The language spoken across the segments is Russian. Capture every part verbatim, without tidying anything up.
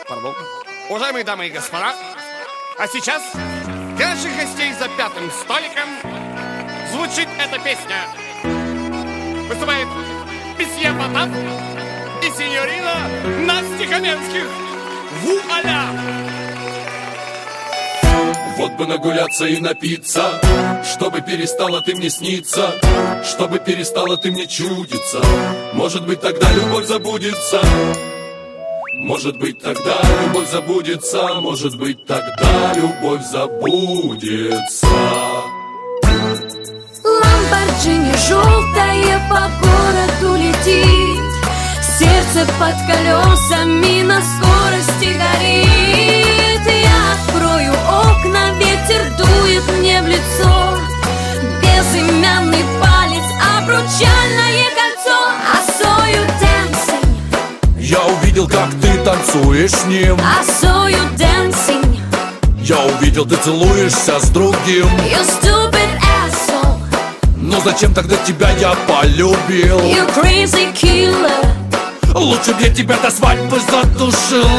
Пардон. Уважаемые дамы и господа, а сейчас для наших гостей за пятым столиком звучит эта песня. Выступает месье Потап и сеньорина Настя Каменских. Вуаля! Вот бы нагуляться и напиться, чтобы перестала ты мне сниться, чтобы перестала ты мне чудиться. Может быть, тогда любовь забудется. Может быть, тогда любовь забудется. Может быть, тогда любовь забудется. Ламборджини желтая по городу летит, сердце под колесами на скорости горит. Я открою окна, ветер дует мне в лицо. Безымянный палец, обручальное кольцо. I saw you dancing. Я увидел, как ты танцуешь с ним. I saw you dancing. Я увидел, ты целуешься с другим. You stupid asshole. Но зачем тогда тебя я полюбил? You crazy killer. Лучше б я тебя до свадьбы задушил.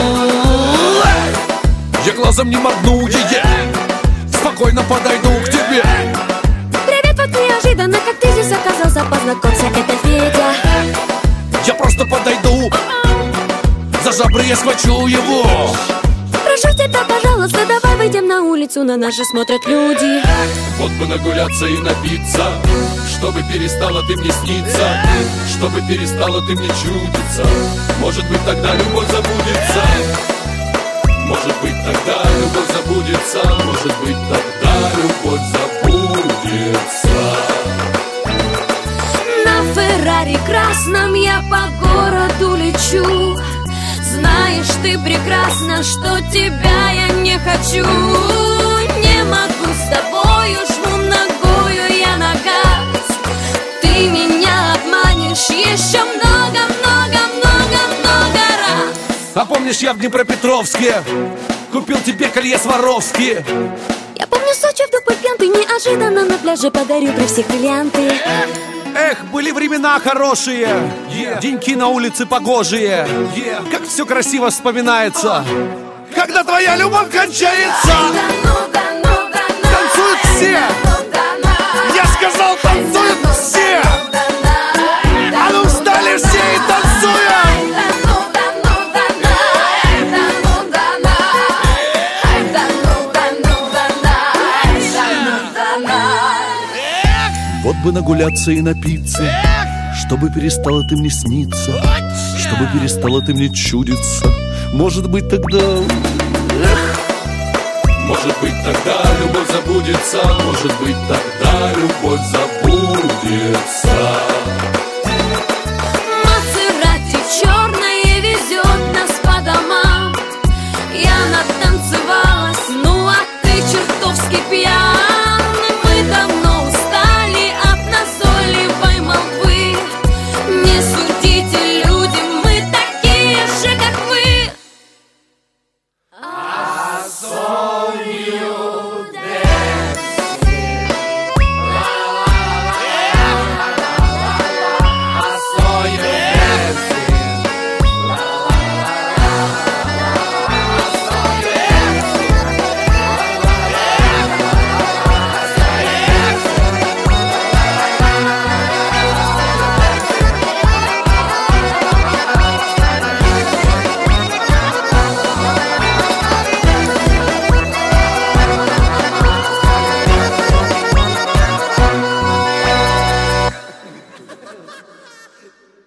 Я глазом не моргну, е-е. Спокойно подойду к тебе. Привет, вот неожиданно, как ты здесь оказался. Познакомься, это Федя. Я просто подойду, за жабры я схвачу его. Прошу тебя, пожалуйста, давай выйдем на улицу, на нас же смотрят люди. Вот бы нагуляться и напиться, чтобы перестала ты мне сниться, чтобы перестала ты мне чудиться. Может быть, тогда любовь забудется. Может быть, тогда любовь забудется. Может быть, тогда любовь забудется. На Феррари красном я по городу лечу. Знаешь ты прекрасно, что тебя я не хочу. Не могу с тобою, жму ногою я на газ. Ты меня обманешь еще много-много-много-много раз. А помнишь, я в Днепропетровске купил тебе колье Сваровски? Я помню Сочи, в Дукпопенты, неожиданно на пляже подарю при всех бриллианты. Эх, были времена хорошие, yeah. Деньки на улице погожие, yeah. Как все красиво вспоминается, когда твоя любовь кончается. Танцуют все. Я сказал, танцуют все. А ну встали все и танцуем. Вот бы нагуляться и напиться, чтобы перестала ты мне сниться, чтобы перестала ты мне чудиться. Может быть, тогда... Эх. Может быть, тогда любовь забудется. Может быть, тогда любовь забудется.